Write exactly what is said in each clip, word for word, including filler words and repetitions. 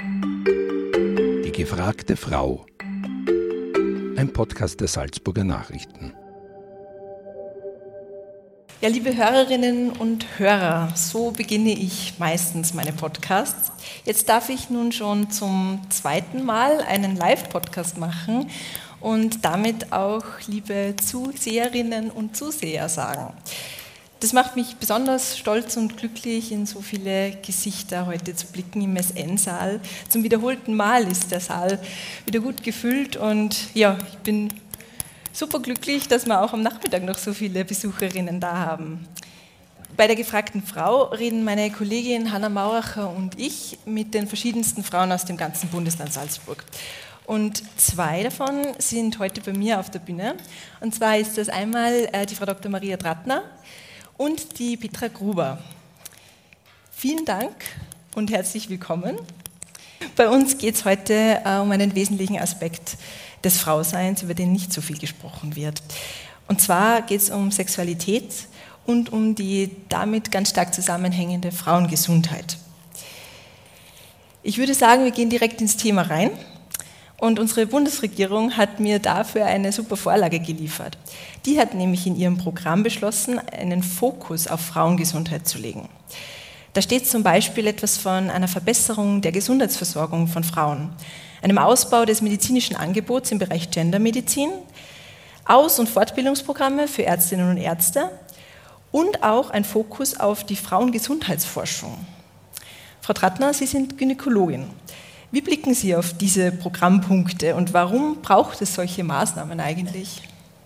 Die gefragte Frau. Ein Podcast der Salzburger Nachrichten. Ja, liebe Hörerinnen und Hörer, so beginne ich meistens meine Podcasts. Jetzt darf ich nun schon zum zweiten Mal einen Live-Podcast machen und damit auch liebe Zuseherinnen und Zuseher sagen. Das macht mich besonders stolz und glücklich, in so viele Gesichter heute zu blicken im S N-Saal. Zum wiederholten Mal ist der Saal wieder gut gefüllt und ja, ich bin super glücklich, dass wir auch am Nachmittag noch so viele Besucherinnen da haben. Bei der gefragten Frau reden meine Kollegin Hanna Mauracher und ich mit den verschiedensten Frauen aus dem ganzen Bundesland Salzburg. Und zwei davon sind heute bei mir auf der Bühne. Und zwar ist das einmal die Frau Doktor Maria Trattner und die Petra Gruber. Vielen Dank und herzlich willkommen. Bei uns geht es heute äh, um einen wesentlichen Aspekt des Frauseins, über den nicht so viel gesprochen wird. Und zwar geht es um Sexualität und um die damit ganz stark zusammenhängende Frauengesundheit. Ich würde sagen, wir gehen direkt ins Thema rein. Und unsere Bundesregierung hat mir dafür eine super Vorlage geliefert. Die hat nämlich in ihrem Programm beschlossen, einen Fokus auf Frauengesundheit zu legen. Da steht zum Beispiel etwas von einer Verbesserung der Gesundheitsversorgung von Frauen, einem Ausbau des medizinischen Angebots im Bereich Gendermedizin, Aus- und Fortbildungsprogramme für Ärztinnen und Ärzte und auch ein Fokus auf die Frauengesundheitsforschung. Frau Trattner, Sie sind Gynäkologin. Wie blicken Sie auf diese Programmpunkte und warum braucht es solche Maßnahmen eigentlich?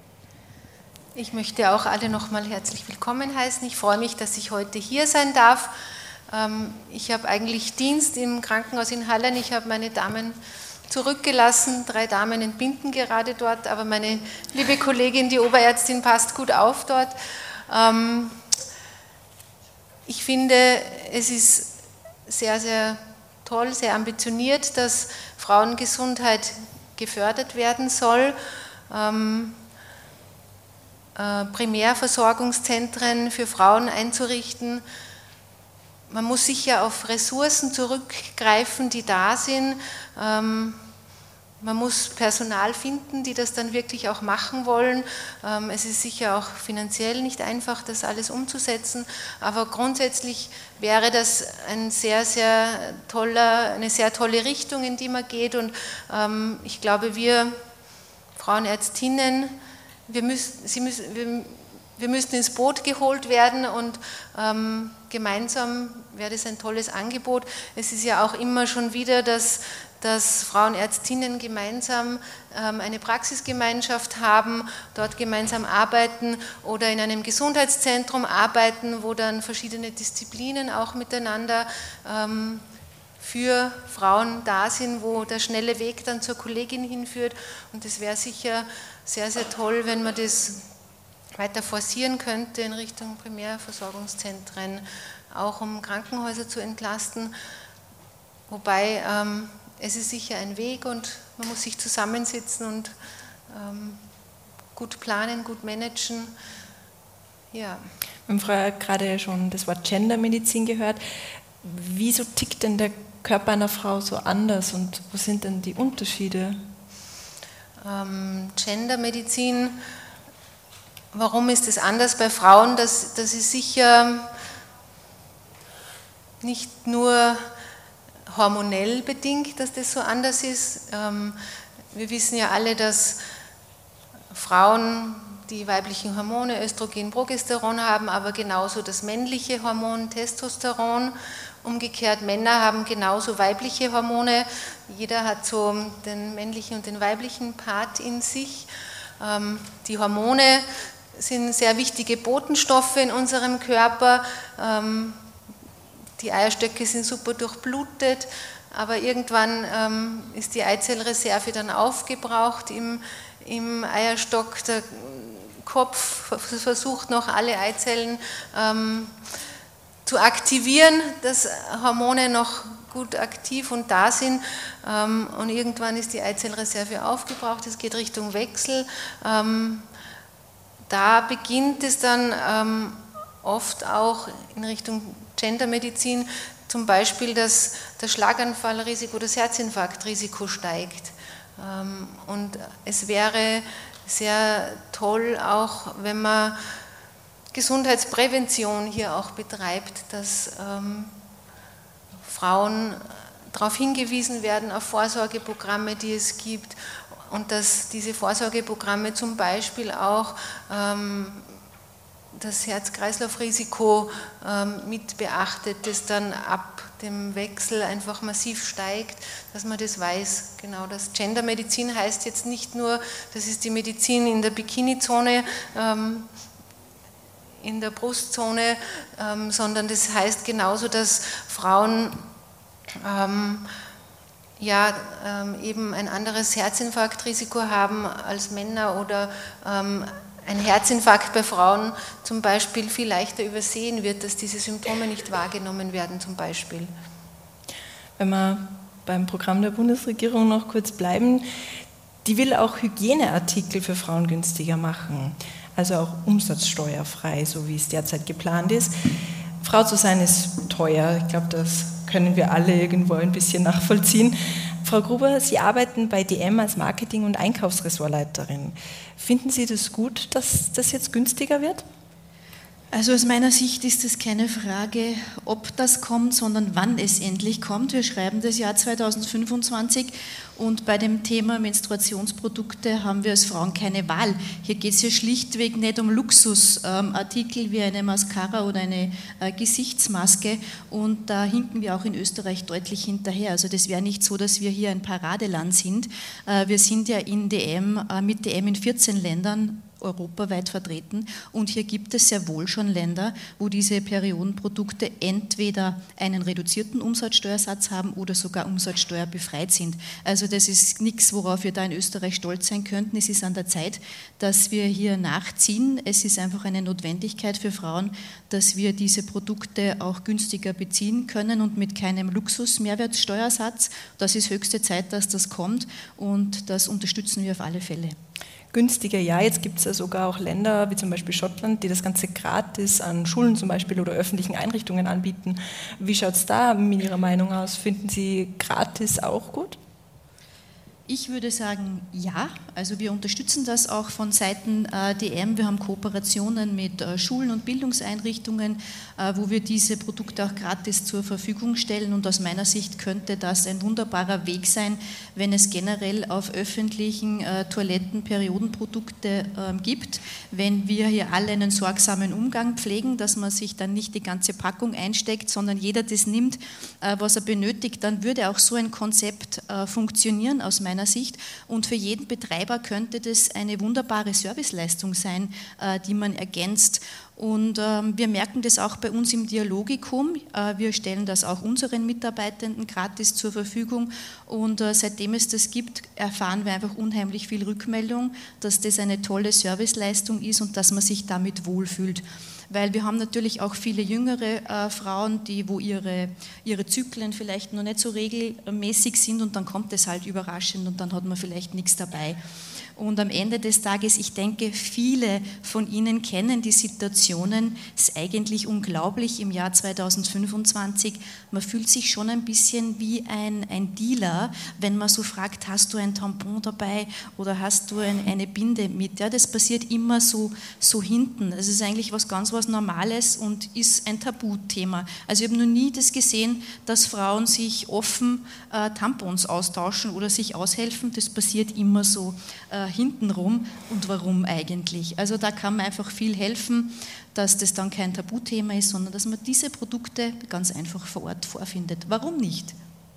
Ich möchte auch alle nochmal herzlich willkommen heißen. Ich freue mich, dass ich heute hier sein darf. Ich habe eigentlich Dienst im Krankenhaus in Hallein. Ich habe meine Damen zurückgelassen. Drei Damen entbinden gerade dort, aber meine liebe Kollegin, die Oberärztin, passt gut auf dort. Ich finde, es ist sehr, sehr toll, sehr ambitioniert, dass Frauengesundheit gefördert werden soll. Ähm, äh, Primärversorgungszentren für Frauen einzurichten. Man muss sicher auf Ressourcen zurückgreifen, die da sind. Ähm, Man muss Personal finden, die das dann wirklich auch machen wollen. Es ist sicher auch finanziell nicht einfach, das alles umzusetzen, aber grundsätzlich wäre das ein sehr, sehr toller, eine sehr tolle Richtung, in die man geht. Und ich glaube, wir Frauenärztinnen, wir müssen, sie müssen, wir, wir müssen ins Boot geholt werden und ähm, gemeinsam wäre das ein tolles Angebot. Es ist ja auch immer schon wieder, dass dass Frauenärztinnen gemeinsam ähm, eine Praxisgemeinschaft haben, dort gemeinsam arbeiten oder in einem Gesundheitszentrum arbeiten, wo dann verschiedene Disziplinen auch miteinander ähm, für Frauen da sind, wo der schnelle Weg dann zur Kollegin hinführt. Und das wäre sicher sehr, sehr toll, wenn man das weiter forcieren könnte in Richtung Primärversorgungszentren, auch um Krankenhäuser zu entlasten. Wobei ähm, es ist sicher ein Weg und man muss sich zusammensetzen und ähm, gut planen, gut managen. Ja. Wir haben vorher gerade schon das Wort Gendermedizin gehört. Wieso tickt denn der Körper einer Frau so anders und wo sind denn die Unterschiede? Ähm, Gendermedizin, warum ist es anders bei Frauen? Das, das ist sicher nicht nur hormonell bedingt, dass das so anders ist. Wir wissen ja alle, dass Frauen die weiblichen Hormone Östrogen, Progesteron haben, aber genauso das männliche Hormon Testosteron. Umgekehrt, Männer haben genauso weibliche Hormone. Jeder hat so den männlichen und den weiblichen Part in sich. Die Hormone sind sehr wichtige Botenstoffe in unserem Körper. Die Eierstöcke sind super durchblutet, aber irgendwann ähm, ist die Eizellreserve dann aufgebraucht im, im Eierstock. Der Kopf versucht noch alle Eizellen ähm, zu aktivieren, dass Hormone noch gut aktiv und da sind. Ähm, und irgendwann ist die Eizellreserve aufgebraucht, es geht Richtung Wechsel. Ähm, da beginnt es dann ähm, oft auch in Richtung Gendermedizin, zum Beispiel, dass das Schlaganfallrisiko, das Herzinfarktrisiko steigt. Und es wäre sehr toll, auch wenn man Gesundheitsprävention hier auch betreibt, dass ähm, Frauen darauf hingewiesen werden, auf Vorsorgeprogramme, die es gibt, und dass diese Vorsorgeprogramme zum Beispiel auch ähm, das Herz-Kreislauf-Risiko ähm, mit beachtet, das dann ab dem Wechsel einfach massiv steigt, dass man das weiß. Genau, das Gendermedizin heißt jetzt nicht nur, das ist die Medizin in der Bikini-Zone, ähm, in der Brustzone, ähm, sondern das heißt genauso, dass Frauen ähm, ja, ähm, eben ein anderes Herzinfarktrisiko haben als Männer oder ähm, ein Herzinfarkt bei Frauen zum Beispiel viel leichter übersehen wird, dass diese Symptome nicht wahrgenommen werden zum Beispiel. Wenn wir beim Programm der Bundesregierung noch kurz bleiben, die will auch Hygieneartikel für Frauen günstiger machen, also auch umsatzsteuerfrei, so wie es derzeit geplant ist. Frau zu sein ist teuer, ich glaube, das können wir alle irgendwo ein bisschen nachvollziehen. Frau Gruber, Sie arbeiten bei D M als Marketing- und Einkaufsressortleiterin. Finden Sie das gut, dass das jetzt günstiger wird? Also aus meiner Sicht ist es keine Frage, ob das kommt, sondern wann es endlich kommt. Wir schreiben das Jahr zweitausendfünfundzwanzig und bei dem Thema Menstruationsprodukte haben wir als Frauen keine Wahl. Hier geht es ja schlichtweg nicht um Luxusartikel wie eine Mascara oder eine Gesichtsmaske, und da hinken wir auch in Österreich deutlich hinterher. Also das wäre nicht so, dass wir hier ein Paradeland sind. Wir sind ja in D M, mit D M in vierzehn Ländern europaweit vertreten, und hier gibt es sehr wohl schon Länder, wo diese Periodenprodukte entweder einen reduzierten Umsatzsteuersatz haben oder sogar umsatzsteuerbefreit sind. Also das ist nichts, worauf wir da in Österreich stolz sein könnten. Es ist an der Zeit, dass wir hier nachziehen. Es ist einfach eine Notwendigkeit für Frauen, dass wir diese Produkte auch günstiger beziehen können und mit keinem Luxus-Mehrwertsteuersatz. Das ist höchste Zeit, dass das kommt, und das unterstützen wir auf alle Fälle. Günstiger, ja, jetzt gibt es ja sogar auch Länder wie zum Beispiel Schottland, die das Ganze gratis an Schulen zum Beispiel oder öffentlichen Einrichtungen anbieten. Wie schaut es da mit Ihrer Meinung aus? Finden Sie gratis auch gut? Ich würde sagen, ja. Also wir unterstützen das auch von Seiten äh, D M. Wir haben Kooperationen mit äh, Schulen und Bildungseinrichtungen, äh, wo wir diese Produkte auch gratis zur Verfügung stellen. Und aus meiner Sicht könnte das ein wunderbarer Weg sein, wenn es generell auf öffentlichen äh, Toiletten Periodenprodukte äh, gibt. Wenn wir hier alle einen sorgsamen Umgang pflegen, dass man sich dann nicht die ganze Packung einsteckt, sondern jeder das nimmt, äh, was er benötigt, dann würde auch so ein Konzept äh, funktionieren aus meiner Sicht, und für jeden Betreiber könnte das eine wunderbare Serviceleistung sein, die man ergänzt. Und wir merken das auch bei uns im Dialogikum. Wir stellen das auch unseren Mitarbeitenden gratis zur Verfügung, und seitdem es das gibt, erfahren wir einfach unheimlich viel Rückmeldung, dass das eine tolle Serviceleistung ist und dass man sich damit wohlfühlt. Weil wir haben natürlich auch viele jüngere äh, Frauen, die, wo ihre, ihre Zyklen vielleicht noch nicht so regelmäßig sind, und dann kommt es halt überraschend und dann hat man vielleicht nichts dabei. Und am Ende des Tages, ich denke, viele von Ihnen kennen die Situationen. Es ist eigentlich unglaublich im Jahr zweitausendfünfundzwanzig. Man fühlt sich schon ein bisschen wie ein, ein Dealer, wenn man so fragt, hast du ein Tampon dabei oder hast du ein, eine Binde mit? Ja, das passiert immer so, so hinten. Es ist eigentlich was ganz was Normales und ist ein Tabuthema. Also ich habe noch nie das gesehen, dass Frauen sich offen äh, Tampons austauschen oder sich aushelfen. Das passiert immer so äh, hintenrum. Und warum eigentlich? Also da kann man einfach viel helfen, dass das dann kein Tabuthema ist, sondern dass man diese Produkte ganz einfach vor Ort vorfindet. Warum nicht?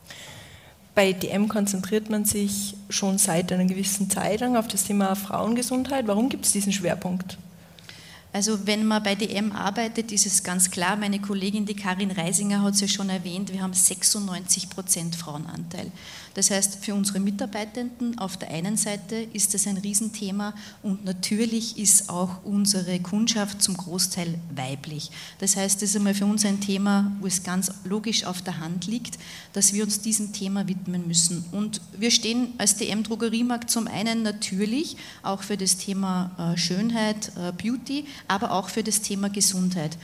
Bei D M konzentriert man sich schon seit einer gewissen Zeit lang auf das Thema Frauengesundheit. Warum gibt es diesen Schwerpunkt? Also wenn man bei D M arbeitet, ist es ganz klar, meine Kollegin, die Karin Reisinger, hat es ja schon erwähnt, wir haben sechsundneunzig Prozent Frauenanteil. Das heißt, für unsere Mitarbeitenden auf der einen Seite ist das ein Riesenthema, und natürlich ist auch unsere Kundschaft zum Großteil weiblich. Das heißt, das ist einmal für uns ein Thema, wo es ganz logisch auf der Hand liegt, dass wir uns diesem Thema widmen müssen. Und wir stehen als D M-Drogeriemarkt zum einen natürlich auch für das Thema Schönheit, Beauty, aber auch für das Thema Gesundheit.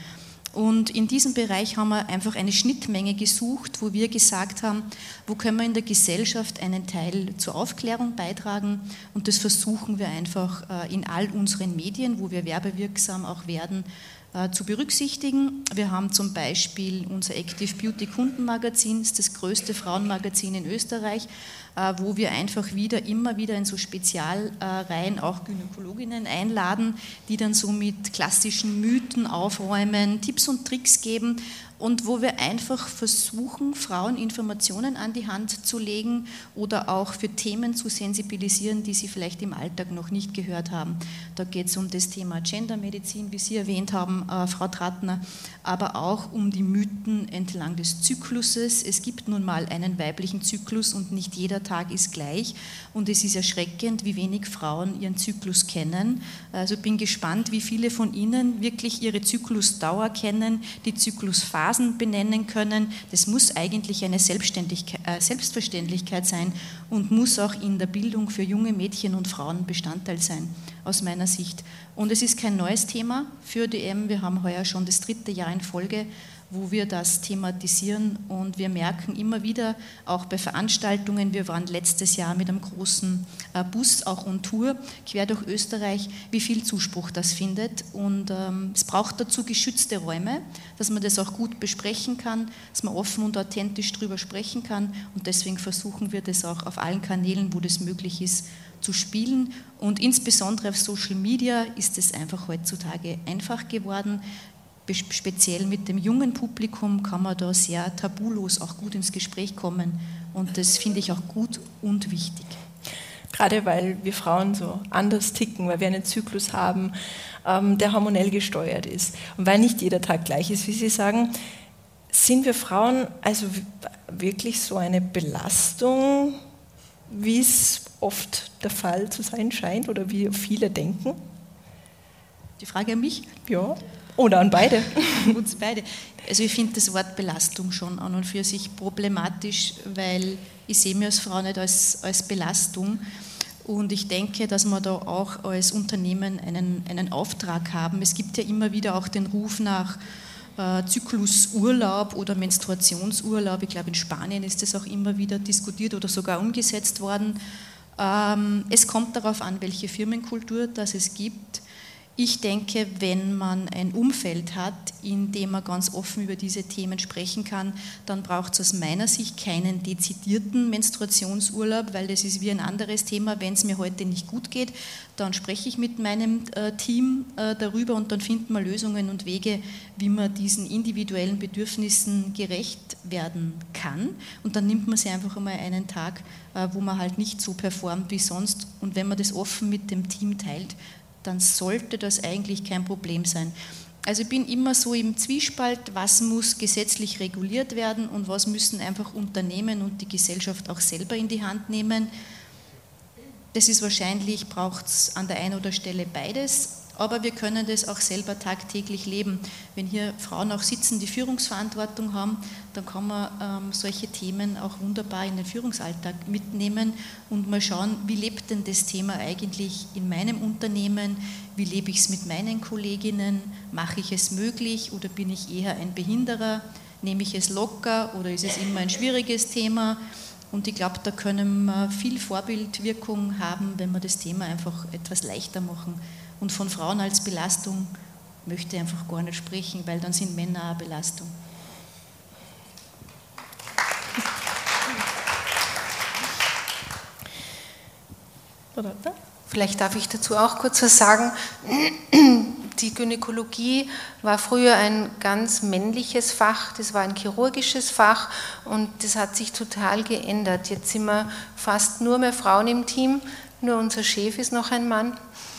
Und in diesem Bereich haben wir einfach eine Schnittmenge gesucht, wo wir gesagt haben, wo können wir in der Gesellschaft einen Teil zur Aufklärung beitragen, und das versuchen wir einfach in all unseren Medien, wo wir werbewirksam auch werden, zu berücksichtigen. Wir haben zum Beispiel unser Active Beauty Kundenmagazin, das ist das größte Frauenmagazin in Österreich, wo wir einfach wieder, immer wieder in so Spezialreihen auch Gynäkologinnen einladen, die dann so mit klassischen Mythen aufräumen, Tipps und Tricks geben, und wo wir einfach versuchen, Frauen Informationen an die Hand zu legen oder auch für Themen zu sensibilisieren, die sie vielleicht im Alltag noch nicht gehört haben. Da geht es um das Thema Gendermedizin, wie Sie erwähnt haben, äh, Frau Trattner, aber auch um die Mythen entlang des Zykluses. Es gibt nun mal einen weiblichen Zyklus und nicht jeder Tag ist gleich, und es ist erschreckend, wie wenig Frauen ihren Zyklus kennen. Also bin gespannt, wie viele von Ihnen wirklich ihre Zyklusdauer kennen, die Zyklusphasen benennen können. Das muss eigentlich eine Selbstständigkeit, äh, Selbstverständlichkeit sein und muss auch in der Bildung für junge Mädchen und Frauen Bestandteil sein, aus meiner Sicht. Und es ist kein neues Thema für D M. Wir haben heuer schon das dritte Jahr in Folge, wo wir das thematisieren, und wir merken immer wieder, auch bei Veranstaltungen, wir waren letztes Jahr mit einem großen Bus auch on Tour, quer durch Österreich, wie viel Zuspruch das findet, und ähm, es braucht dazu geschützte Räume, dass man das auch gut besprechen kann, dass man offen und authentisch drüber sprechen kann, und deswegen versuchen wir das auch auf allen Kanälen, wo das möglich ist, zu spielen, und insbesondere auf Social Media ist es einfach heutzutage einfach geworden. Speziell mit dem jungen Publikum kann man da sehr tabulos auch gut ins Gespräch kommen, und das finde ich auch gut und wichtig. Gerade weil wir Frauen so anders ticken, weil wir einen Zyklus haben, ähm, der hormonell gesteuert ist, und weil nicht jeder Tag gleich ist, wie Sie sagen, sind wir Frauen also wirklich so eine Belastung, wie es oft der Fall zu sein scheint oder wie viele denken? Die Frage an mich? Ja. Oder an beide. An uns beide. Also ich finde das Wort Belastung schon an und für sich problematisch, weil ich sehe mich als Frau nicht als, als Belastung, und ich denke, dass wir da auch als Unternehmen einen, einen Auftrag haben. Es gibt ja immer wieder auch den Ruf nach äh, Zyklusurlaub oder Menstruationsurlaub. Ich glaube, in Spanien ist das auch immer wieder diskutiert oder sogar umgesetzt worden. Ähm, es kommt darauf an, welche Firmenkultur das es gibt. Ich denke, wenn man ein Umfeld hat, in dem man ganz offen über diese Themen sprechen kann, dann braucht es aus meiner Sicht keinen dezidierten Menstruationsurlaub, weil das ist wie ein anderes Thema. Wenn es mir heute nicht gut geht, dann spreche ich mit meinem äh, Team äh, darüber, und dann finden wir Lösungen und Wege, wie man diesen individuellen Bedürfnissen gerecht werden kann. Und dann nimmt man sich einfach einmal einen Tag, äh, wo man halt nicht so performt wie sonst. Und wenn man das offen mit dem Team teilt, dann sollte das eigentlich kein Problem sein. Also ich bin immer so im Zwiespalt, was muss gesetzlich reguliert werden und was müssen einfach Unternehmen und die Gesellschaft auch selber in die Hand nehmen. Das ist wahrscheinlich, braucht es an der einen oder Stelle beides, aber wir können das auch selber tagtäglich leben. Wenn hier Frauen auch sitzen, die Führungsverantwortung haben, dann kann man ähm, solche Themen auch wunderbar in den Führungsalltag mitnehmen und mal schauen, wie lebt denn das Thema eigentlich in meinem Unternehmen, wie lebe ich es mit meinen Kolleginnen, mache ich es möglich oder bin ich eher ein Behinderer, nehme ich es locker oder ist es immer ein schwieriges Thema? Und ich glaube, da können wir viel Vorbildwirkung haben, wenn wir das Thema einfach etwas leichter machen. Und von Frauen als Belastung möchte ich einfach gar nicht sprechen, weil dann sind Männer eine Belastung. Vielleicht darf ich dazu auch kurz was sagen. Die Gynäkologie war früher ein ganz männliches Fach, das war ein chirurgisches Fach, und das hat sich total geändert. Jetzt sind wir fast nur mehr Frauen im Team, nur unser Chef ist noch ein Mann.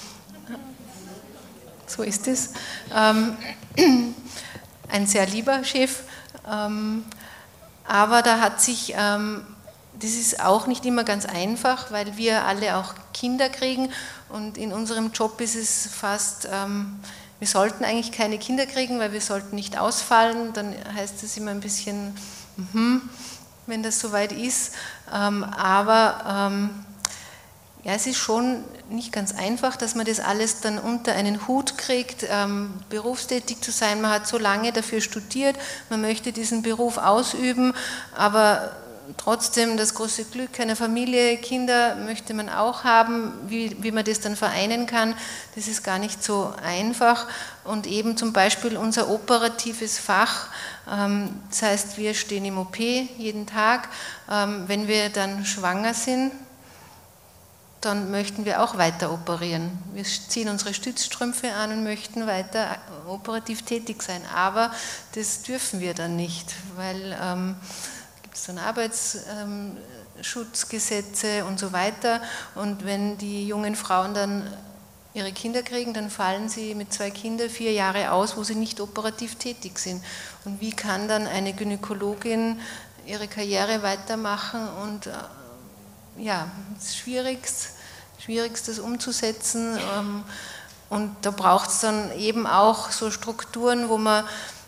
So ist es. Ähm, ein sehr lieber Chef. Ähm, aber da hat sich, ähm, das ist auch nicht immer ganz einfach, weil wir alle auch Kinder kriegen, und in unserem Job ist es fast, ähm, wir sollten eigentlich keine Kinder kriegen, weil wir sollten nicht ausfallen. Dann heißt es immer ein bisschen, mm-hmm, wenn das soweit ist. Ähm, aber ähm, Ja, es ist schon nicht ganz einfach, dass man das alles dann unter einen Hut kriegt, ähm, berufstätig zu sein. Man hat so lange dafür studiert, man möchte diesen Beruf ausüben, aber trotzdem das große Glück einer Familie, Kinder möchte man auch haben, wie, wie man das dann vereinen kann, das ist gar nicht so einfach. Und eben zum Beispiel unser operatives Fach, ähm, das heißt, wir stehen im O P jeden Tag, ähm, wenn wir dann schwanger sind, dann möchten wir auch weiter operieren. Wir ziehen unsere Stützstrümpfe an und möchten weiter operativ tätig sein, aber das dürfen wir dann nicht, weil ähm, gibt es dann Arbeitsschutzgesetze ähm, und so weiter, und wenn die jungen Frauen dann ihre Kinder kriegen, dann fallen sie mit zwei Kindern vier Jahre aus, wo sie nicht operativ tätig sind. Und wie kann dann eine Gynäkologin ihre Karriere weitermachen? Und äh, ja, das ist schwierigst, schwierigstes umzusetzen, ähm, und da braucht es dann eben auch so Strukturen, wo man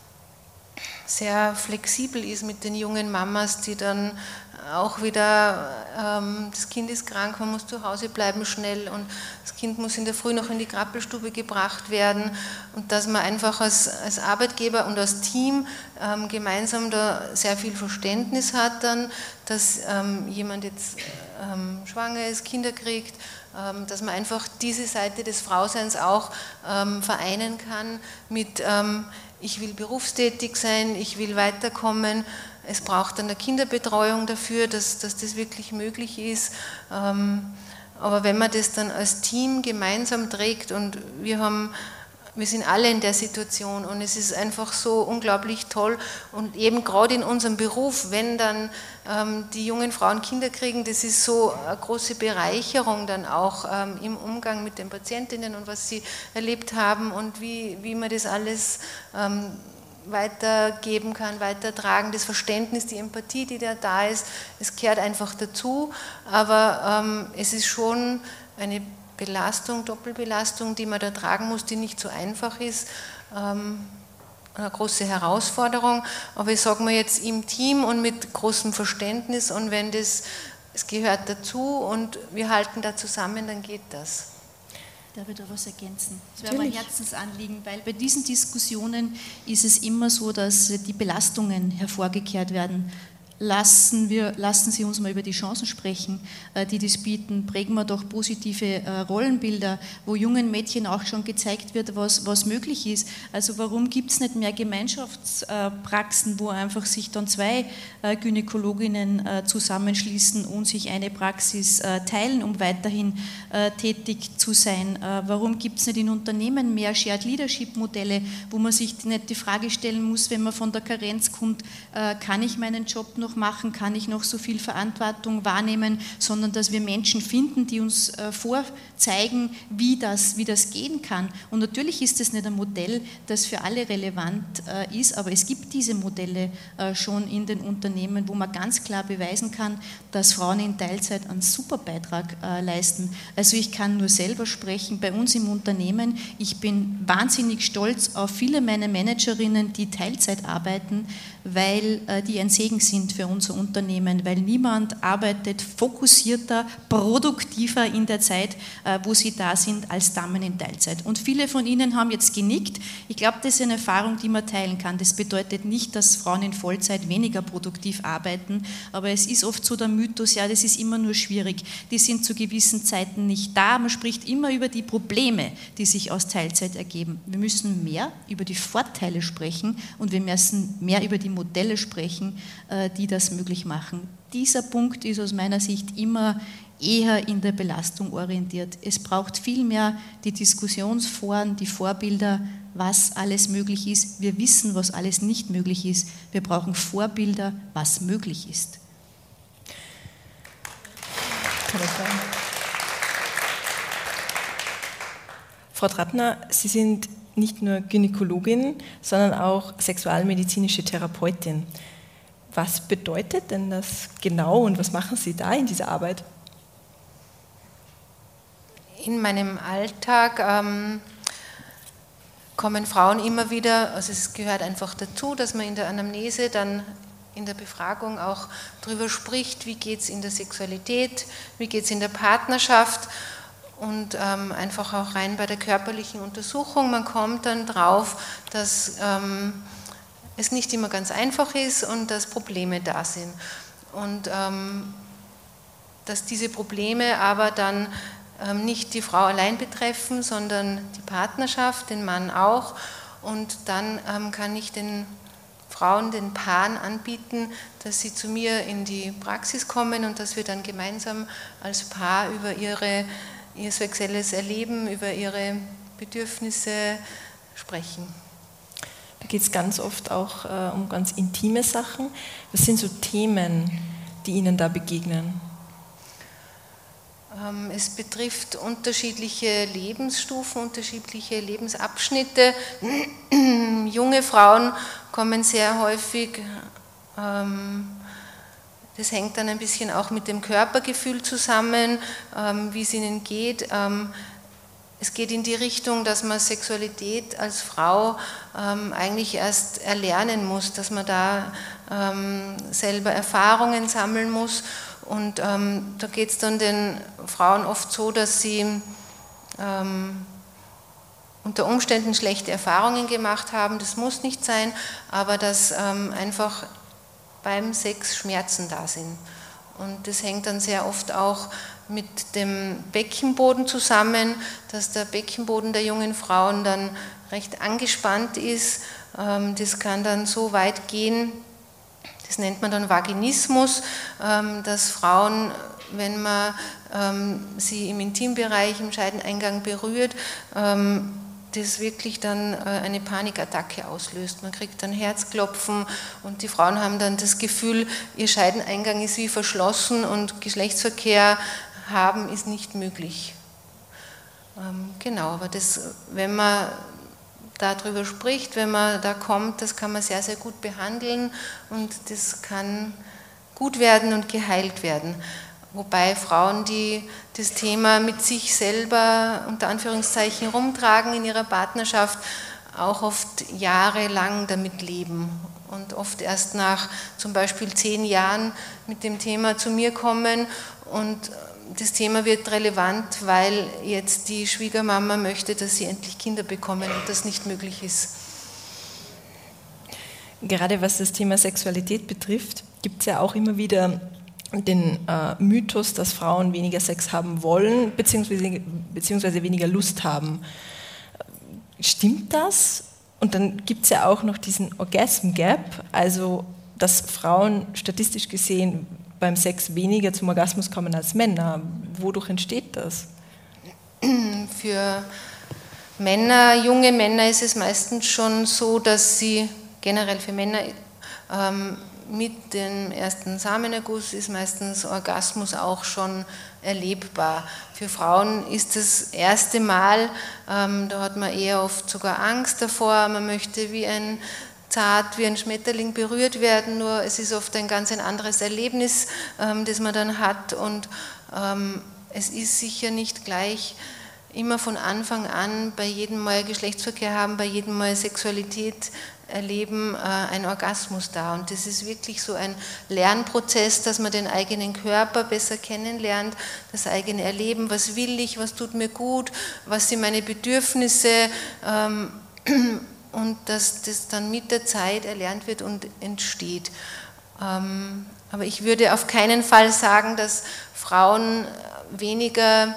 sehr flexibel ist mit den jungen Mamas, die dann auch wieder, ähm, das Kind ist krank, man muss zu Hause bleiben schnell und das Kind muss in der Früh noch in die Krabbelstube gebracht werden, und dass man einfach als, als Arbeitgeber und als Team ähm, gemeinsam da sehr viel Verständnis hat dann, dass ähm, jemand jetzt ähm, schwanger ist, Kinder kriegt, ähm, dass man einfach diese Seite des Frauseins auch ähm, vereinen kann mit ähm, ich will berufstätig sein, ich will weiterkommen. Es braucht dann eine Kinderbetreuung dafür, dass, dass das wirklich möglich ist. Aber wenn man das dann als Team gemeinsam trägt, und wir haben, wir sind alle in der Situation, und es ist einfach so unglaublich toll, und eben gerade in unserem Beruf, wenn dann ähm, die jungen Frauen Kinder kriegen, das ist so eine große Bereicherung dann auch ähm, im Umgang mit den Patientinnen und was sie erlebt haben und wie, wie man das alles ähm, weitergeben kann, weitertragen, das Verständnis, die Empathie, die da da ist, es gehört einfach dazu, aber ähm, es ist schon eine Belastung, Doppelbelastung, die man da tragen muss, die nicht so einfach ist, ähm, eine große Herausforderung, aber ich sage mal jetzt im Team und mit großem Verständnis, und wenn das, es gehört dazu und wir halten da zusammen, dann geht das. Darf ich da was ergänzen? Das wäre mein Herzensanliegen, weil bei diesen Diskussionen ist es immer so, dass die Belastungen hervorgekehrt werden. Lassen, wir, lassen Sie uns mal über die Chancen sprechen, die das bieten. Prägen wir doch positive Rollenbilder, wo jungen Mädchen auch schon gezeigt wird, was, was möglich ist. Also warum gibt es nicht mehr Gemeinschaftspraxen, wo einfach sich dann zwei Gynäkologinnen zusammenschließen und sich eine Praxis teilen, um weiterhin tätig zu sein? Warum gibt es nicht in Unternehmen mehr Shared Leadership Modelle, wo man sich nicht die Frage stellen muss, wenn man von der Karenz kommt, kann ich meinen Job noch machen, kann ich noch so viel Verantwortung wahrnehmen, sondern dass wir Menschen finden, die uns äh, vorzeigen, wie das, wie das gehen kann. Und natürlich ist das nicht ein Modell, das für alle relevant äh, ist, aber es gibt diese Modelle äh, schon in den Unternehmen, wo man ganz klar beweisen kann, dass Frauen in Teilzeit einen super Beitrag äh, leisten. Also ich kann nur selber sprechen, bei uns im Unternehmen, ich bin wahnsinnig stolz auf viele meiner Managerinnen, die Teilzeit arbeiten, weil äh, die ein Segen sind für unser Unternehmen, weil niemand arbeitet fokussierter, produktiver in der Zeit, äh, wo sie da sind, als Damen in Teilzeit. Und viele von Ihnen haben jetzt genickt. Ich glaube, das ist eine Erfahrung, die man teilen kann. Das bedeutet nicht, dass Frauen in Vollzeit weniger produktiv arbeiten, aber es ist oft so der Mythos, ja, das ist immer nur schwierig. Die sind zu gewissen Zeiten nicht da. Man spricht immer über die Probleme, die sich aus Teilzeit ergeben. Wir müssen mehr über die Vorteile sprechen und wir müssen mehr über die Modelle sprechen, die das möglich machen. Dieser Punkt ist aus meiner Sicht immer eher in der Belastung orientiert. Es braucht viel mehr die Diskussionsforen, die Vorbilder, was alles möglich ist. Wir wissen, was alles nicht möglich ist. Wir brauchen Vorbilder, was möglich ist. Frau Trattner, Sie sind nicht nur Gynäkologin, sondern auch sexualmedizinische Therapeutin. Was bedeutet denn das genau und was machen Sie da in dieser Arbeit? In meinem Alltag ähm, kommen Frauen immer wieder, also es gehört einfach dazu, dass man in der Anamnese dann in der Befragung auch darüber spricht, wie geht es in der Sexualität, wie geht es in der Partnerschaft und ähm, einfach auch rein bei der körperlichen Untersuchung. Man kommt dann drauf, dass ähm, es nicht immer ganz einfach ist und dass Probleme da sind. Und ähm, dass diese Probleme aber dann ähm, nicht die Frau allein betreffen, sondern die Partnerschaft, den Mann auch. Und dann ähm, kann ich den Frauen, den Paaren anbieten, dass sie zu mir in die Praxis kommen und dass wir dann gemeinsam als Paar über ihre, ihr sexuelles Erleben, über ihre Bedürfnisse sprechen. Da geht es ganz oft auch äh, um ganz intime Sachen. Was sind so Themen, die Ihnen da begegnen? Ähm, es betrifft unterschiedliche Lebensstufen, unterschiedliche Lebensabschnitte. Junge Frauen kommen sehr häufig, ähm, das hängt dann ein bisschen auch mit dem Körpergefühl zusammen, ähm, wie es ihnen geht. Ähm, es geht in die Richtung, dass man Sexualität als Frau ähm, eigentlich erst erlernen muss, dass man da ähm, selber Erfahrungen sammeln muss. Und ähm, da geht es dann den Frauen oft so, dass sie ähm, unter Umständen schlechte Erfahrungen gemacht haben. Das muss nicht sein, aber dass ähm, einfach beim Sex Schmerzen da sind. Und das hängt dann sehr oft auch mit dem Beckenboden zusammen, dass der Beckenboden der jungen Frauen dann recht angespannt ist. Ähm, das kann dann so weit gehen, das nennt man dann Vaginismus, dass Frauen, wenn man sie im Intimbereich, im Scheideneingang berührt, das wirklich dann eine Panikattacke auslöst. Man kriegt dann Herzklopfen und die Frauen haben dann das Gefühl, ihr Scheideneingang ist wie verschlossen und Geschlechtsverkehr haben ist nicht möglich. Genau, aber das, wenn man darüber spricht, wenn man da kommt, das kann man sehr, sehr gut behandeln und das kann gut werden und geheilt werden. Wobei Frauen, die das Thema mit sich selber unter Anführungszeichen rumtragen in ihrer Partnerschaft, auch oft jahrelang damit leben und oft erst nach zum Beispiel zehn Jahren mit dem Thema zu mir kommen und das Thema wird relevant, weil jetzt die Schwiegermama möchte, dass sie endlich Kinder bekommen und das nicht möglich ist. Gerade was das Thema Sexualität betrifft, gibt es ja auch immer wieder den äh, Mythos, dass Frauen weniger Sex haben wollen, beziehungsweise, beziehungsweise weniger Lust haben. Stimmt das? Und dann gibt es ja auch noch diesen Orgasm Gap, also dass Frauen statistisch gesehen beim Sex weniger zum Orgasmus kommen als Männer. Wodurch entsteht das? Für Männer, junge Männer ist es meistens schon so, dass sie, generell für Männer, ähm, mit dem ersten Samenerguss ist meistens Orgasmus auch schon erlebbar. Für Frauen ist das erste Mal, ähm, da hat man eher oft sogar Angst davor, man möchte wie ein zart wie ein Schmetterling berührt werden, nur es ist oft ein ganz ein anderes Erlebnis, ähm, das man dann hat und ähm, es ist sicher nicht gleich immer von Anfang an bei jedem Mal Geschlechtsverkehr haben, bei jedem Mal Sexualität erleben, äh, ein Orgasmus da und das ist wirklich so ein Lernprozess, dass man den eigenen Körper besser kennenlernt, das eigene Erleben, was will ich, was tut mir gut, was sind meine Bedürfnisse, ähm, und dass das dann mit der Zeit erlernt wird und entsteht. Aber ich würde auf keinen Fall sagen, dass Frauen weniger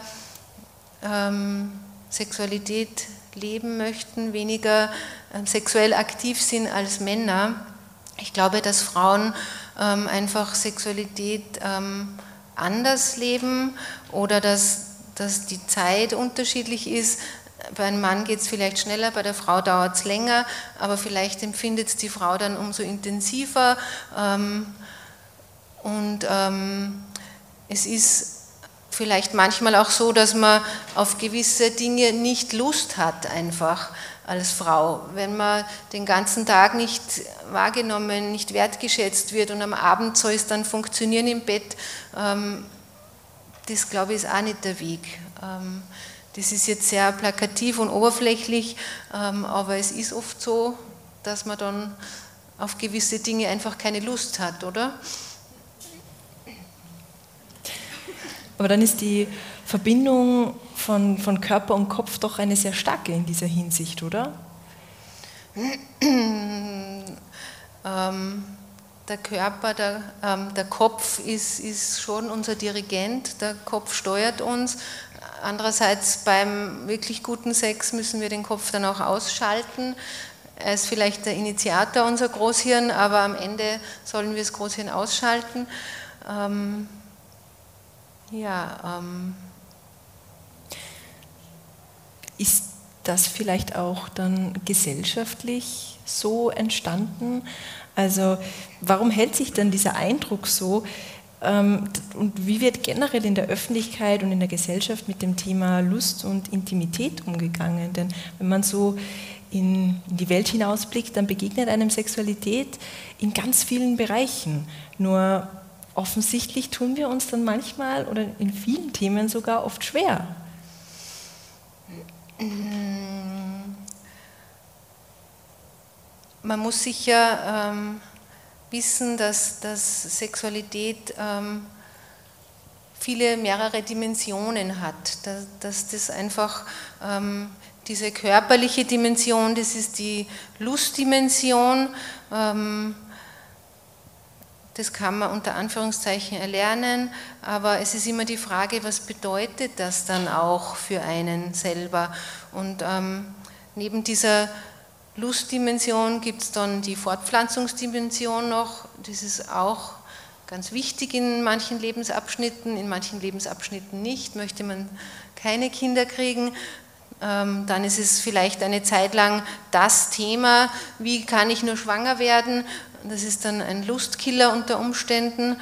Sexualität leben möchten, weniger sexuell aktiv sind als Männer. Ich glaube, dass Frauen einfach Sexualität anders leben oder dass, dass die Zeit unterschiedlich ist. Bei einem Mann geht es vielleicht schneller, bei der Frau dauert es länger, aber vielleicht empfindet es die Frau dann umso intensiver. Ähm, und ähm, es ist vielleicht manchmal auch so, dass man auf gewisse Dinge nicht Lust hat, einfach als Frau. Wenn man den ganzen Tag nicht wahrgenommen, nicht wertgeschätzt wird und am Abend soll es dann funktionieren im Bett, ähm, das glaube ich ist auch nicht der Weg. Ähm, Das ist jetzt sehr plakativ und oberflächlich, aber es ist oft so, dass man dann auf gewisse Dinge einfach keine Lust hat, oder? Aber dann ist die Verbindung von, von Körper und Kopf doch eine sehr starke in dieser Hinsicht, oder? ähm, der Körper, der, ähm, der Kopf ist, ist schon unser Dirigent, der Kopf steuert uns. Andererseits beim wirklich guten Sex müssen wir den Kopf dann auch ausschalten. Er ist vielleicht der Initiator, unser Großhirn, aber am Ende sollen wir das Großhirn ausschalten. Ähm, ja, ähm. Ist das vielleicht auch dann gesellschaftlich so entstanden? Also warum hält sich dann dieser Eindruck so? Und wie wird generell in der Öffentlichkeit und in der Gesellschaft mit dem Thema Lust und Intimität umgegangen? Denn wenn man so in die Welt hinausblickt, dann begegnet einem Sexualität in ganz vielen Bereichen. Nur offensichtlich tun wir uns dann manchmal oder in vielen Themen sogar oft schwer. Man muss sicher ähm, wissen, dass, dass Sexualität ähm, viele, mehrere Dimensionen hat. Dass, dass das einfach ähm, diese körperliche Dimension, das ist die Lustdimension, ähm, das kann man unter Anführungszeichen erlernen, aber es ist immer die Frage, was bedeutet das dann auch für einen selber? Und ähm, neben dieser Lustdimension gibt es dann die Fortpflanzungsdimension noch, das ist auch ganz wichtig in manchen Lebensabschnitten, in manchen Lebensabschnitten nicht, möchte man keine Kinder kriegen, ähm, dann ist es vielleicht eine Zeit lang das Thema, wie kann ich nur schwanger werden, das ist dann ein Lustkiller unter Umständen,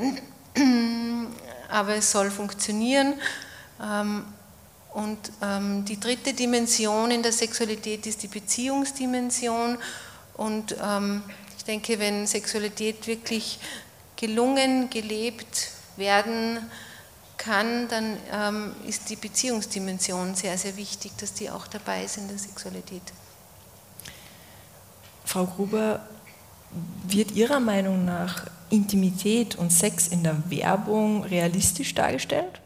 aber es soll funktionieren. Und die dritte Dimension in der Sexualität ist die Beziehungsdimension. Und ich denke, wenn Sexualität wirklich gelungen, gelebt werden kann, dann ist die Beziehungsdimension sehr, sehr wichtig, dass die auch dabei ist in der Sexualität. Frau Gruber, wird Ihrer Meinung nach Intimität und Sex in der Werbung realistisch dargestellt?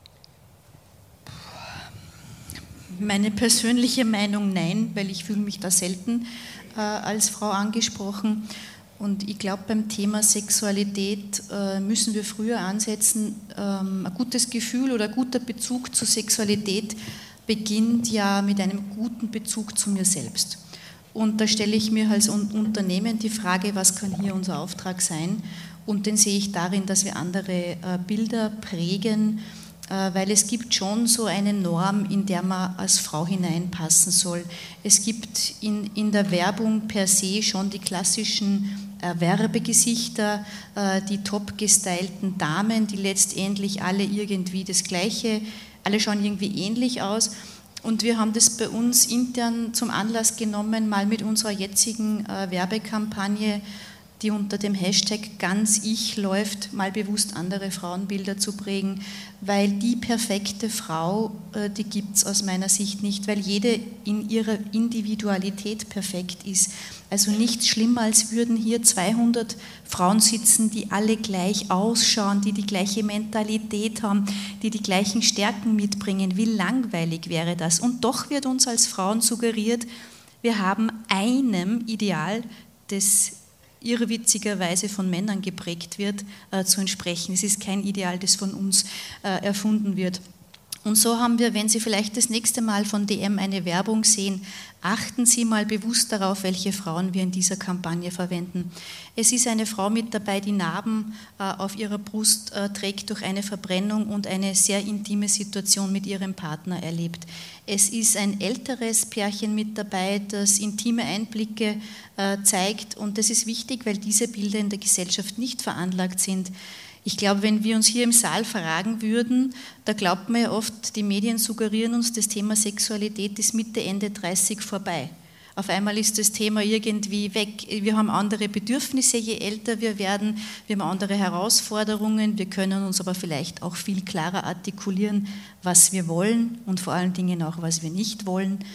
Meine persönliche Meinung nein, weil ich fühle mich da selten äh, als Frau angesprochen. Und ich glaube, beim Thema Sexualität äh, müssen wir früher ansetzen. Ähm, ein gutes Gefühl oder ein guter Bezug zur Sexualität beginnt ja mit einem guten Bezug zu mir selbst. Und da stelle ich mir als Unternehmen die Frage, was kann hier unser Auftrag sein? Und den sehe ich darin, dass wir andere Bilder prägen, weil es gibt schon so eine Norm, in der man als Frau hineinpassen soll. Es gibt in, in der Werbung per se schon die klassischen Werbegesichter, die top gestylten Damen, die letztendlich alle irgendwie das Gleiche, alle schauen irgendwie ähnlich aus. Und wir haben das bei uns intern zum Anlass genommen, mal mit unserer jetzigen äh, Werbekampagne, die unter dem Hashtag ganz ich läuft, mal bewusst andere Frauenbilder zu prägen, weil die perfekte Frau, äh, die gibt es aus meiner Sicht nicht, weil jede in ihrer Individualität perfekt ist. Also nichts schlimmer, als würden hier zweihundert Frauen sitzen, die alle gleich ausschauen, die die gleiche Mentalität haben, die die gleichen Stärken mitbringen. Wie langweilig wäre das? Und doch wird uns als Frauen suggeriert, wir haben einem Ideal, das irrwitzigerweise von Männern geprägt wird, äh, zu entsprechen. Es ist kein Ideal, das von uns äh, erfunden wird. Und so haben wir, wenn Sie vielleicht das nächste Mal von D M eine Werbung sehen, achten Sie mal bewusst darauf, welche Frauen wir in dieser Kampagne verwenden. Es ist eine Frau mit dabei, die Narben äh, auf ihrer Brust äh, trägt durch eine Verbrennung und eine sehr intime Situation mit ihrem Partner erlebt. Es ist ein älteres Pärchen mit dabei, das intime Einblicke äh, zeigt, und das ist wichtig, weil diese Bilder in der Gesellschaft nicht veranlagt sind. Ich glaube, wenn wir uns hier im Saal fragen würden, da glaubt man ja oft, die Medien suggerieren uns, das Thema Sexualität ist Mitte, Ende dreißig vorbei. Auf einmal ist das Thema irgendwie weg. Wir haben andere Bedürfnisse, je älter wir werden. Wir haben andere Herausforderungen. Wir können uns aber vielleicht auch viel klarer artikulieren, was wir wollen und vor allen Dingen auch, was wir nicht wollen.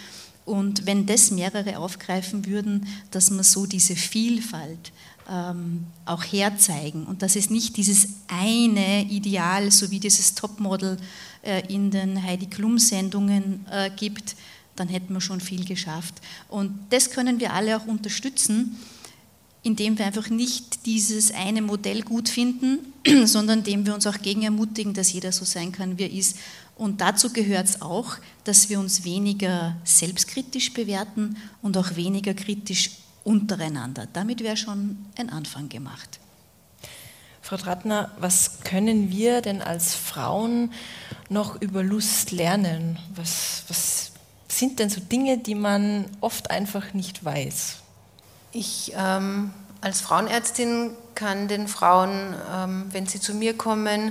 Und wenn das mehrere aufgreifen würden, dass man so diese Vielfalt ähm, auch herzeigen und dass es nicht dieses eine Ideal, so wie dieses Topmodel äh, in den Heidi Klum-Sendungen äh, gibt, dann hätten wir schon viel geschafft. Und das können wir alle auch unterstützen, indem wir einfach nicht dieses eine Modell gut finden, sondern indem wir uns auch gegen ermutigen, dass jeder so sein kann, wie er ist. Und dazu gehört es auch, dass wir uns weniger selbstkritisch bewerten und auch weniger kritisch untereinander. Damit wäre schon ein Anfang gemacht. Frau Trattner, was können wir denn als Frauen noch über Lust lernen? Was, was sind denn so Dinge, die man oft einfach nicht weiß? Ich ähm, als Frauenärztin kann den Frauen, ähm, wenn sie zu mir kommen,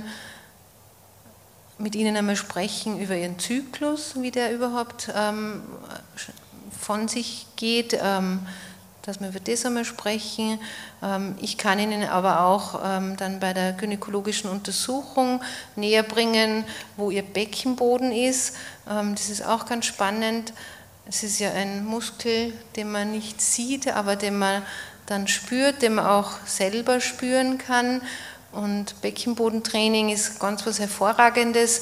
mit ihnen einmal sprechen über ihren Zyklus, wie der überhaupt ähm, von sich geht, ähm, dass wir über das einmal sprechen. Ähm, ich kann ihnen aber auch ähm, dann bei der gynäkologischen Untersuchung näher bringen, wo ihr Beckenboden ist. Ähm, das ist auch ganz spannend. Es ist ja ein Muskel, den man nicht sieht, aber den man dann spürt, den man auch selber spüren kann. Und Beckenbodentraining ist ganz was Hervorragendes.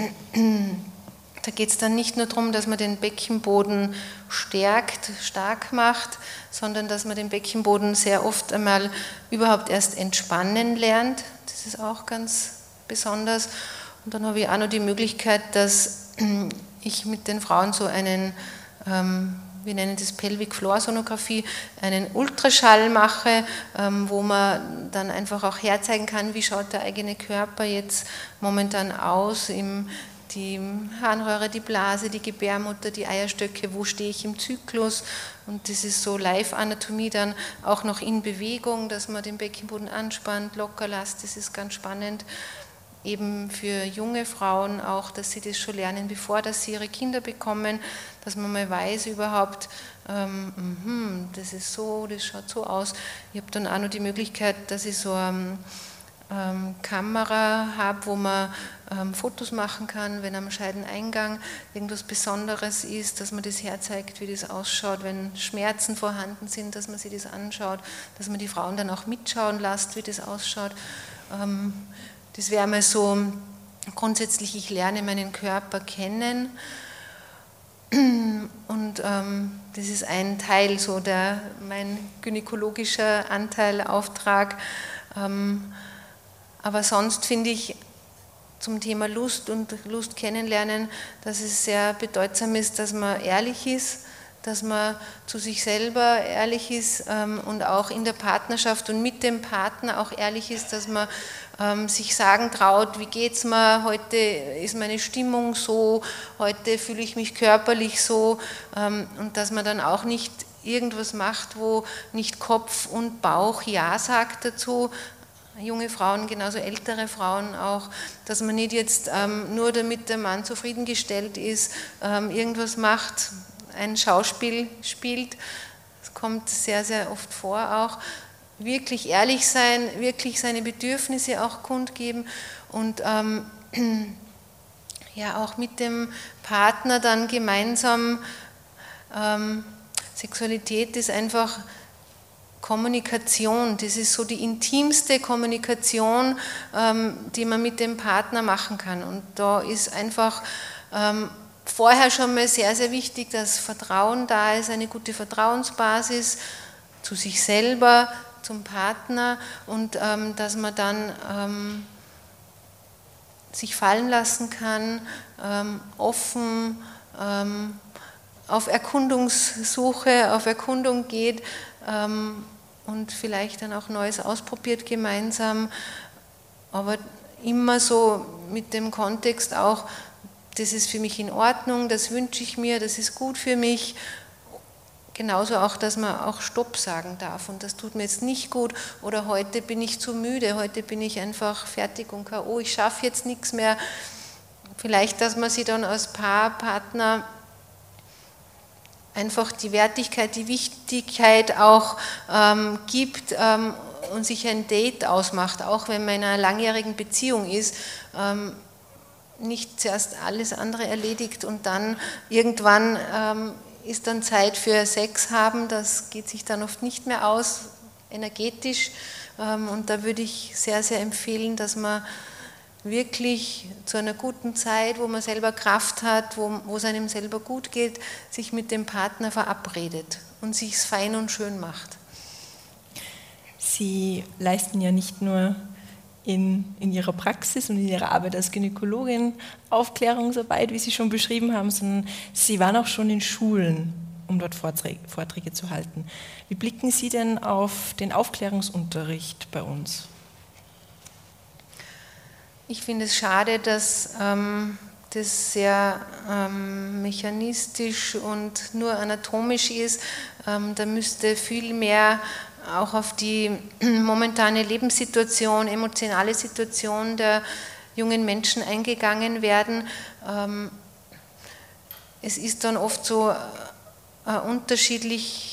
Da geht es dann nicht nur darum, dass man den Beckenboden stärkt, stark macht, sondern dass man den Beckenboden sehr oft einmal überhaupt erst entspannen lernt. Das ist auch ganz besonders. Und dann habe ich auch noch die Möglichkeit, dass ich mit den Frauen so einen, ähm, wir nennen das Pelvic-Floor-Sonographie, einen Ultraschall mache, ähm, wo man dann einfach auch herzeigen kann, wie schaut der eigene Körper jetzt momentan aus, im, die Harnröhre, die Blase, die Gebärmutter, die Eierstöcke, wo stehe ich im Zyklus. Und das ist so Live-Anatomie dann auch noch in Bewegung, dass man den Beckenboden anspannt, locker lässt, das ist ganz spannend. Eben für junge Frauen auch, dass sie das schon lernen, bevor dass sie ihre Kinder bekommen, dass man mal weiß überhaupt, ähm, mh, das ist so, das schaut so aus. Ich habe dann auch noch die Möglichkeit, dass ich so eine ähm, Kamera habe, wo man ähm, Fotos machen kann, wenn am Scheideneingang irgendwas Besonderes ist, dass man das herzeigt, wie das ausschaut, wenn Schmerzen vorhanden sind, dass man sich das anschaut, dass man die Frauen dann auch mitschauen lässt, wie das ausschaut. Ähm, Das wäre mal so grundsätzlich, ich lerne meinen Körper kennen und ähm, das ist ein Teil, so der, mein gynäkologischer Anteil, Auftrag. Ähm, aber sonst finde ich zum Thema Lust und Lust kennenlernen, dass es sehr bedeutsam ist, dass man ehrlich ist, dass man zu sich selber ehrlich ist ähm, und auch in der Partnerschaft und mit dem Partner auch ehrlich ist, dass man ähm, sich sagen traut, wie geht's mir, heute ist meine Stimmung so, heute fühle ich mich körperlich so ähm, und dass man dann auch nicht irgendwas macht, wo nicht Kopf und Bauch Ja sagt dazu, junge Frauen, genauso ältere Frauen auch, dass man nicht jetzt ähm, nur damit der Mann zufriedengestellt ist, ähm, irgendwas macht, ein Schauspiel spielt, das kommt sehr, sehr oft vor auch, wirklich ehrlich sein, wirklich seine Bedürfnisse auch kundgeben und ähm, ja auch mit dem Partner dann gemeinsam, ähm, Sexualität ist einfach Kommunikation, das ist so die intimste Kommunikation, ähm, die man mit dem Partner machen kann und da ist einfach ähm, vorher schon mal sehr, sehr wichtig, dass Vertrauen da ist, eine gute Vertrauensbasis zu sich selber, zum Partner und ähm, dass man dann ähm, sich fallen lassen kann, ähm, offen ähm, auf Erkundungssuche, auf Erkundung geht ähm, und vielleicht dann auch Neues ausprobiert gemeinsam, aber immer so mit dem Kontext auch, das ist für mich in Ordnung, das wünsche ich mir, das ist gut für mich. Genauso auch, dass man auch Stopp sagen darf und das tut mir jetzt nicht gut oder heute bin ich zu müde, heute bin ich einfach fertig und K O, ich schaffe jetzt nichts mehr. Vielleicht, dass man sich dann als Paar, Partner einfach die Wertigkeit, die Wichtigkeit auch ähm, gibt ähm, und sich ein Date ausmacht, auch wenn man in einer langjährigen Beziehung ist, ähm, nicht zuerst alles andere erledigt und dann irgendwann ähm, ist dann Zeit für Sex haben, das geht sich dann oft nicht mehr aus, energetisch. Und da würde ich sehr, sehr empfehlen, dass man wirklich zu einer guten Zeit, wo man selber Kraft hat, wo, wo es einem selber gut geht, sich mit dem Partner verabredet und sich es fein und schön macht. Sie leisten ja nicht nur in, in Ihrer Praxis und in Ihrer Arbeit als Gynäkologin Aufklärungsarbeit, wie Sie schon beschrieben haben, sondern Sie waren auch schon in Schulen, um dort Vorträge, Vorträge zu halten. Wie blicken Sie denn auf den Aufklärungsunterricht bei uns? Ich finde es schade, dass ähm, das sehr ähm, mechanistisch und nur anatomisch ist. Ähm, da müsste viel mehr auch auf die momentane Lebenssituation, emotionale Situation der jungen Menschen eingegangen werden. Ähm, es ist dann oft so eine unterschiedliche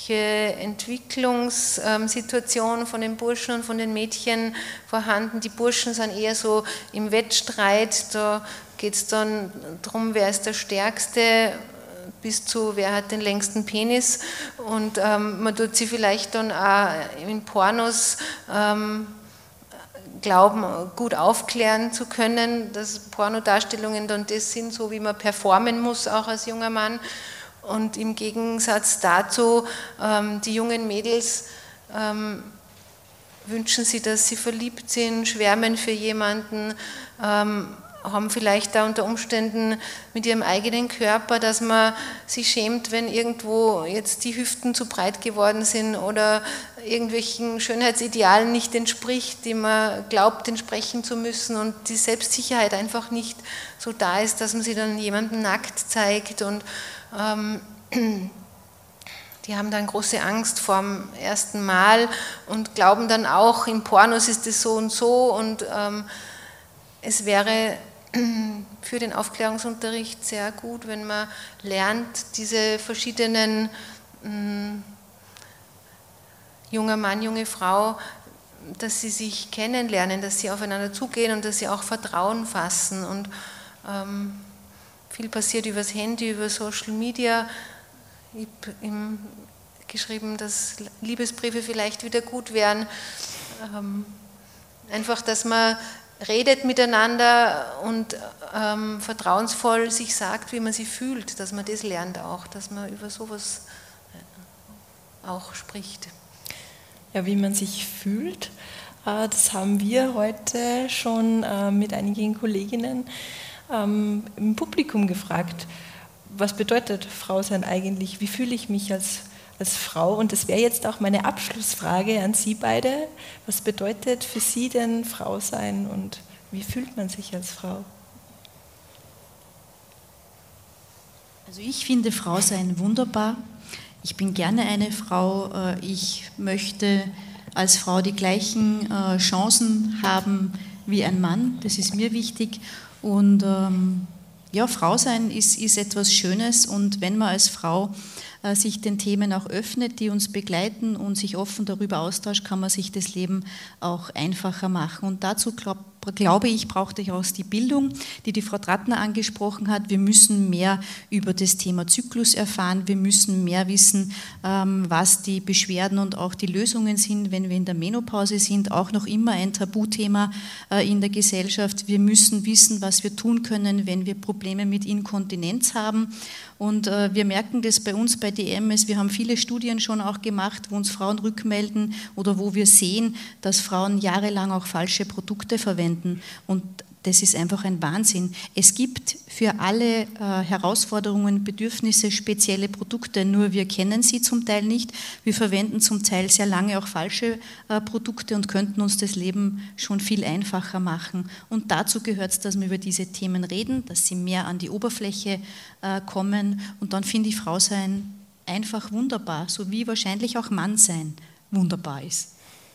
Entwicklungssituation von den Burschen und von den Mädchen vorhanden. Die Burschen sind eher so im Wettstreit, da geht es dann darum, wer ist der Stärkste, bis zu wer hat den längsten Penis, und ähm, man tut sie vielleicht dann auch in Pornos ähm, glauben, gut aufklären zu können, dass Pornodarstellungen dann das sind, so wie man performen muss, auch als junger Mann. Und im Gegensatz dazu, ähm, die jungen Mädels ähm, wünschen sie, dass sie verliebt sind, schwärmen für jemanden, ähm, haben vielleicht da unter Umständen mit ihrem eigenen Körper, dass man sich schämt, wenn irgendwo jetzt die Hüften zu breit geworden sind oder irgendwelchen Schönheitsidealen nicht entspricht, die man glaubt entsprechen zu müssen, und die Selbstsicherheit einfach nicht so da ist, dass man sie dann jemandem nackt zeigt, und ähm, die haben dann große Angst vor dem ersten Mal und glauben dann auch, in Pornos ist es so und so, und ähm, es wäre für den Aufklärungsunterricht sehr gut, wenn man lernt, diese verschiedenen mh, junger Mann, junge Frau, dass sie sich kennenlernen, dass sie aufeinander zugehen und dass sie auch Vertrauen fassen. Und ähm, viel passiert übers Handy, über Social Media. Ich habe geschrieben, dass Liebesbriefe vielleicht wieder gut wären. Ähm, einfach, dass man redet miteinander und ähm, vertrauensvoll sich sagt, wie man sich fühlt, dass man das lernt auch, dass man über sowas auch spricht. Ja, wie man sich fühlt, äh, das haben wir heute schon äh, mit einigen Kolleginnen ähm, im Publikum gefragt. Was bedeutet Frau sein eigentlich? Wie fühle ich mich als als Frau? Und das wäre jetzt auch meine Abschlussfrage an Sie beide. Was bedeutet für Sie denn Frau sein und wie fühlt man sich als Frau? Also ich finde Frau sein wunderbar. Ich bin gerne eine Frau. Ich möchte als Frau die gleichen Chancen haben wie ein Mann. Das ist mir wichtig. Und ja, Frau sein ist, ist etwas Schönes, und wenn man als Frau sich den Themen auch öffnet, die uns begleiten, und sich offen darüber austauscht, kann man sich das Leben auch einfacher machen. Und dazu glaub, glaube ich, braucht durchaus die Bildung, die die Frau Trattner angesprochen hat. Wir müssen mehr über das Thema Zyklus erfahren, wir müssen mehr wissen, was die Beschwerden und auch die Lösungen sind, wenn wir in der Menopause sind, auch noch immer ein Tabuthema in der Gesellschaft. Wir müssen wissen, was wir tun können, wenn wir Probleme mit Inkontinenz haben. Und äh, wir merken das bei uns bei D M S, wir haben viele Studien schon auch gemacht, wo uns Frauen rückmelden oder wo wir sehen, dass Frauen jahrelang auch falsche Produkte verwenden, und das ist einfach ein Wahnsinn. Es gibt für alle äh, Herausforderungen, Bedürfnisse spezielle Produkte, nur wir kennen sie zum Teil nicht. Wir verwenden zum Teil sehr lange auch falsche äh, Produkte und könnten uns das Leben schon viel einfacher machen. Und dazu gehört es, dass wir über diese Themen reden, dass sie mehr an die Oberfläche äh, kommen, und dann finde ich Frau sein einfach wunderbar, so wie wahrscheinlich auch Mann sein wunderbar ist.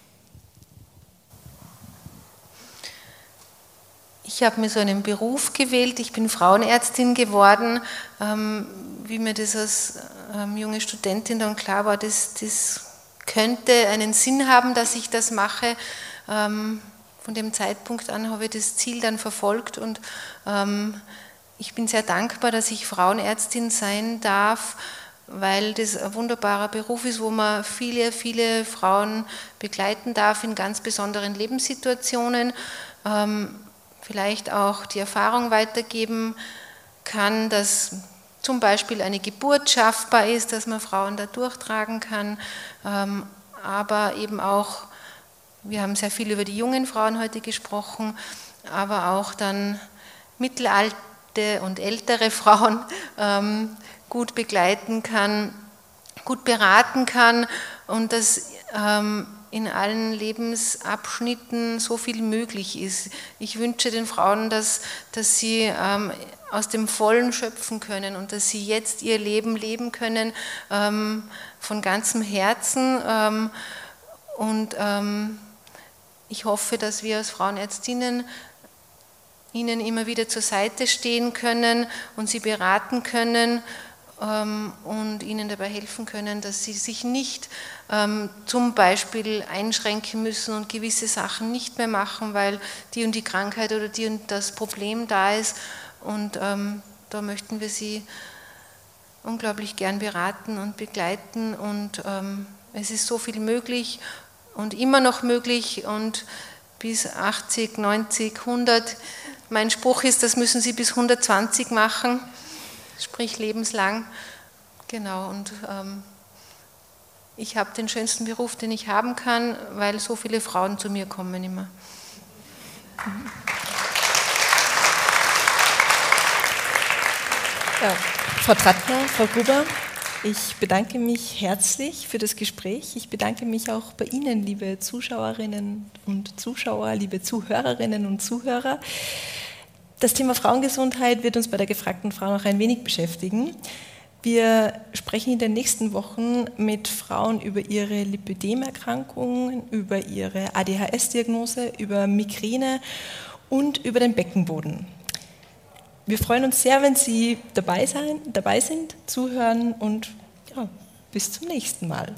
Ich habe mir so einen Beruf gewählt, ich bin Frauenärztin geworden. Ähm, wie mir das als ähm, junge Studentin dann klar war, das, das könnte einen Sinn haben, dass ich das mache. Ähm, von dem Zeitpunkt an habe ich das Ziel dann verfolgt, und ähm, ich bin sehr dankbar, dass ich Frauenärztin sein darf. weil das ein wunderbarer Beruf ist, wo man viele, viele Frauen begleiten darf in ganz besonderen Lebenssituationen, ähm, vielleicht auch die Erfahrung weitergeben kann, dass zum Beispiel eine Geburt schaffbar ist, dass man Frauen da durchtragen kann, ähm, aber eben auch, wir haben sehr viel über die jungen Frauen heute gesprochen, aber auch dann mittelalte und ältere Frauen ähm, gut begleiten kann, gut beraten kann und dass ähm, in allen Lebensabschnitten so viel möglich ist. Ich wünsche den Frauen, dass, dass sie ähm, aus dem Vollen schöpfen können und dass sie jetzt ihr Leben leben können ähm, von ganzem Herzen. Ähm, und ähm, ich hoffe, dass wir als Frauenärztinnen ihnen immer wieder zur Seite stehen können und sie beraten können ähm, und ihnen dabei helfen können, dass sie sich nicht ähm, zum Beispiel einschränken müssen und gewisse Sachen nicht mehr machen, weil die und die Krankheit oder die und das Problem da ist. Und ähm, da möchten wir sie unglaublich gern beraten und begleiten und ähm, es ist so viel möglich und immer noch möglich und bis achtzig, neunzig, hundert. Mein Spruch ist, das müssen Sie bis hundertzwanzig machen, sprich lebenslang. Genau, und ähm, ich habe den schönsten Beruf, den ich haben kann, weil so viele Frauen zu mir kommen immer. Ja, Frau Trattner, Frau Gruber, ich bedanke mich herzlich für das Gespräch. Ich bedanke mich auch bei Ihnen, liebe Zuschauerinnen und Zuschauer, liebe Zuhörerinnen und Zuhörer. Das Thema Frauengesundheit wird uns bei der gefragten Frau noch ein wenig beschäftigen. Wir sprechen in den nächsten Wochen mit Frauen über ihre Lipödemerkrankungen, über ihre A D H S-Diagnose, über Migräne und über den Beckenboden. Wir freuen uns sehr, wenn Sie dabei, sein, dabei sind, zuhören und ja, bis zum nächsten Mal.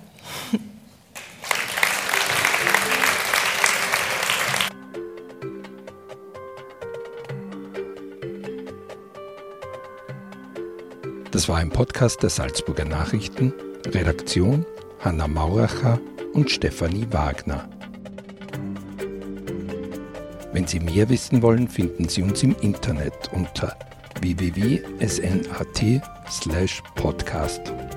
Das war ein Podcast der Salzburger Nachrichten, Redaktion Hanna Mauracher und Stefanie Wagner. Wenn Sie mehr wissen wollen, finden Sie uns im Internet unter w w w punkt s n a t slash podcast.